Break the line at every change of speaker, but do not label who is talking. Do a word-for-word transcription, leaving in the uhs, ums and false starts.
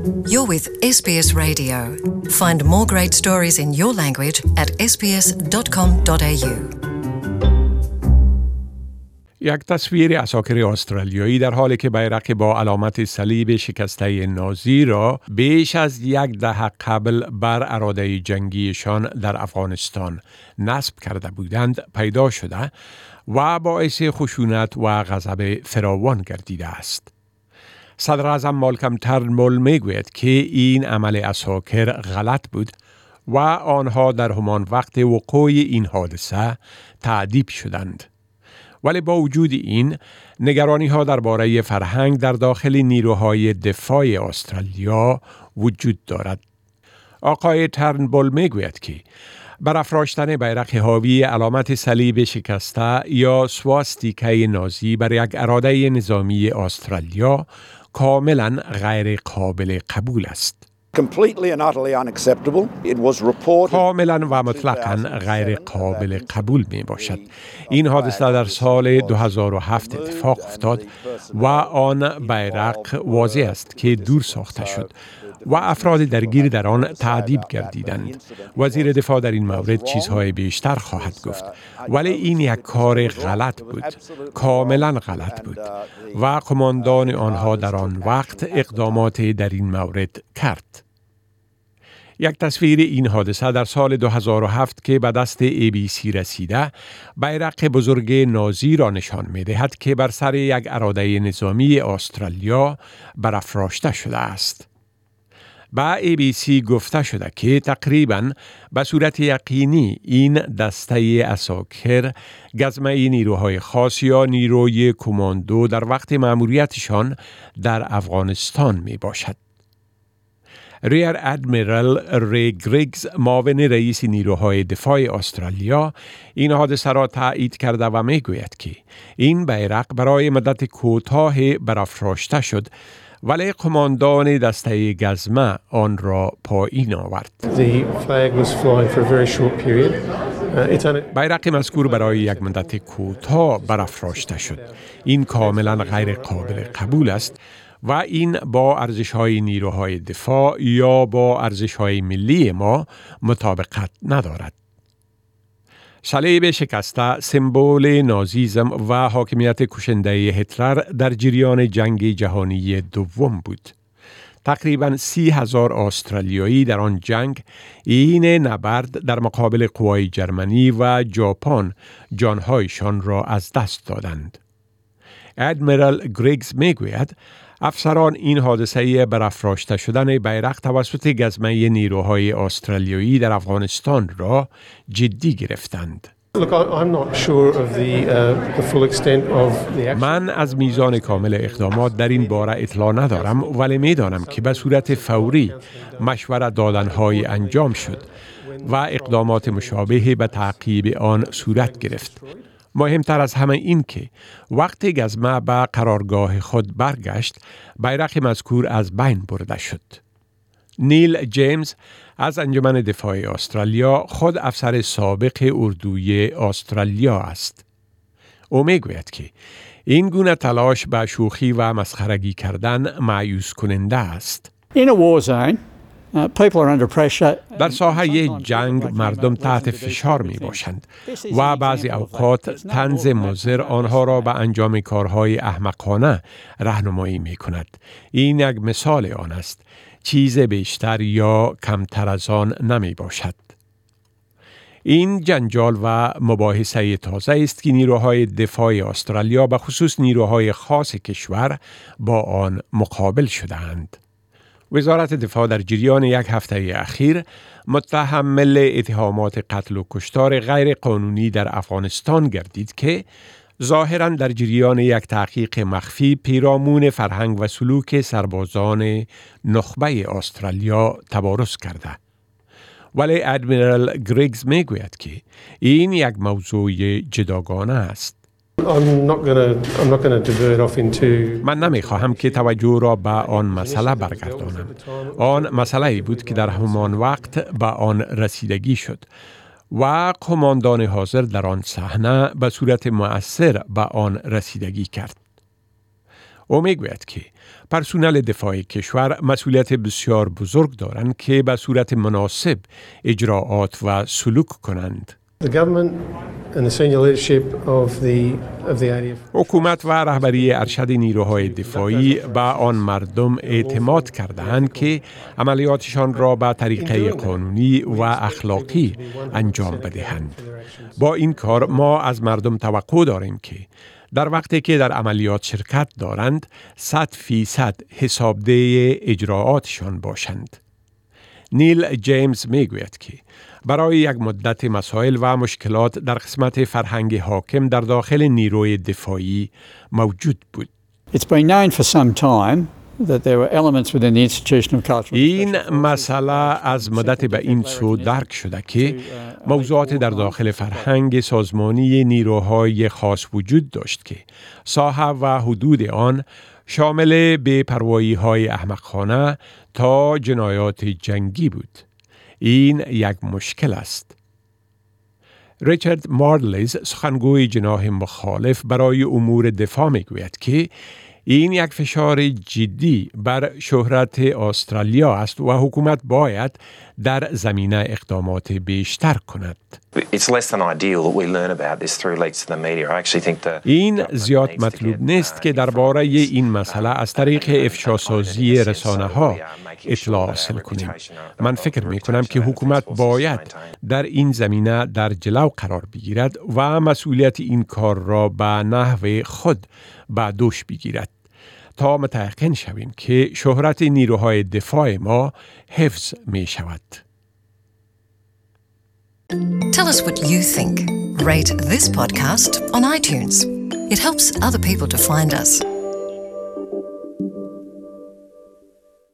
You're with اس بی اس Radio. Find more great stories in your language at ес بی اس دات کام دات ای یو.
یک تصویر عساکر استرالیایی در حالی که بیرق با علامت صلیب شکسته نازی را بیش از یک دهه قبل بر اراده جنگیشان در افغانستان نصب کرده بودند پیدا شده و باعث خشونت و غضب فراوان گردیده است. صدر اعظم مالکم ترنبول میگوید که این عمل عساکر غلط بود و آنها در همان وقت وقوع این حادثه تعذیب شدند. ولی با وجود این، نگرانی ها درباره فرهنگ در داخل نیروهای دفاع استرالیا وجود دارد. آقای ترنبول میگوید که برافراشتن بیرق حاوی علامت صلیب شکسته یا سواستیکه نازی بر یک اراده نظامی استرالیا کاملا غیر قابل قبول است.
Completely and utterly unacceptable. It was reported
کاملا و مطلقاً غیر قابل قبول می باشد. این حادثه در سال دو هزار و هفت اتفاق افتاد و آن بیرق واضح است که دور ساخته شد و افراد درگیر در آن تعذیب گردیدند. وزیر دفاع در این مورد چیزهای بیشتر خواهد گفت، ولی این یک کار غلط بود، کاملا غلط بود و قماندان آنها در آن وقت اقدامات در این مورد کرد. یک تصویر این حادثه در سال دو هزار و هفت که به دست ای بی سی رسیده، بیرق بزرگ نازی را نشان می دهد که بر سر یک اراده نظامی استرالیا برافراشته شده است. با ای بی سی گفته شده که تقریباً به صورت یقینی این دسته عساکر گزمه نیروهای خاص یا نیروی کماندو در وقت مأموریتشان در افغانستان می باشد. ریر ادمیرال ری گریگز، معاون رئیس نیروهای دفاع استرالیا، این حادثه را تایید کرده و می گوید که این بیرق برای مدت کوتاه برافراشته شد، ولی قماندان دسته گزمه آن را پایین آورد. بیرق مذکور برای یک مدت کوتاه برافراشته شد. این کاملا غیر قابل قبول است و این با ارزش‌های نیروهای دفاع یا با ارزش‌های ملی ما مطابقت ندارد. صلیب شکسته سمبل نازیسم و حاکمیت کشنده هیتلر در جریان جنگ جهانی دوم بود. تقریباً سی هزار استرالیایی در آن جنگ این نبرد در مقابل قوای جرمنی و ژاپن جانهایشان را از دست دادند. ادمیرال گریگز میگوید افسران این حادثه برافراشته شدن بیرق توسط گزمه نیروهای استرالیایی در افغانستان را جدی گرفتند. من از میزان کامل اقدامات در این باره اطلاع ندارم، ولی میدانم که به صورت فوری مشورت دادن‌های انجام شد و اقدامات مشابه به تعقیب آن صورت گرفت. مهمتر از همه این که وقتی گزمه به قرارگاه خود برگشت، بیرق مذکور از بین برده شد. نیل جیمز از انجمن دفاع استرالیا، خود افسر سابق اردوی استرالیا است. او میگوید که این گونه تلاش به شوخی و مسخرگی کردن مایوس کننده است.
In a war zone, Uh, people are under pressure.
در ساحه جنگ مردم تحت فشار می باشند و بعضی اوقات طنز مضر آنها را به انجام کارهای احمقانه راهنمایی می کند. این یک مثال آن است. چیز بیشتر یا کمتر از آن نمی باشد. این جنجال و مباحثه تازه است که نیروهای دفاع استرالیا به خصوص نیروهای خاص کشور با آن مقابل شده‌اند. وزارت دفاع در جریان یک هفته اخیر متحمل اتهامات قتل و کشتار غیر قانونی در افغانستان گردید که ظاهراً در جریان یک تحقیق مخفی پیرامون فرهنگ و سلوک سربازان نخبه استرالیا تبارز کرده. ولی ادمیرال گریگز میگوید که این یک موضوع جداگانه است.
I'm not going to I'm not going to divert off into
من نمیخواهم که توجه را به آن مسئله برگردانم. آن مسئله بود که در همان وقت به آن رسیدگی شد و قماندان حاضر در آن صحنه به صورت مؤثر به آن رسیدگی کرد. او میگوید که پرسونل دفاعی کشور مسئولیت بسیار بزرگ دارند که به صورت مناسب اجراعات و سلوک کنند.
The government and the senior leadership of the of the A D F.
حکومت و رهبری ارشد نیروهای دفاعی به آن مردم اعتماد کردند که عملیاتشان را به طریقه قانونی و اخلاقی انجام بدهند. با این کار ما از مردم توقع داریم که در وقتی که در عملیات شرکت دارند، صد فیصد حسابده اجراعاتشان باشند. نیل جیمز میگوید که برای یک مدت مسائل و مشکلات در قسمت فرهنگ حاکم در داخل نیروی دفاعی موجود بود.
It's been known for some time that there were elements within the institution of cultural.
این مسئله از مدت به این سو درک شده که موضوعات در داخل فرهنگ سازمانی نیروهای خاص وجود داشت که ساحه و حدود آن شامل بی‌پروایی های احمقانه تا جنایات جنگی بود. این یک مشکل است. ریچارد ماردلیز، سخنگوی جناح مخالف برای امور دفاع میگوید که این یک فشار جدی بر شهرت استرالیا است و حکومت باید در زمینه اقدامات بیشتر کند.
It's less than ideal that we learn about this through leaks to the media. I actually think the
این زیاد مطلوب نیست که درباره این مسئله از طریق افشاسازی رسانه‌ها اطلاع حاصل کنیم. من فکر می کنم که حکومت باید در این زمینه در جلو قرار بگیرد و مسئولیت این کار را به نحو خود به دوش بگیرد تا متيقن شویم که شهرت نیروهای دفاع ما حفظ می شود.
Tell us what you think. Rate this podcast on iTunes. It helps other people to find us.